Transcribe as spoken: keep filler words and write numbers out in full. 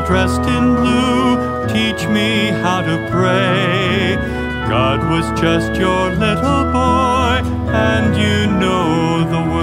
dressed in blue, teach me how to pray. God was just your little boy, and you know the way.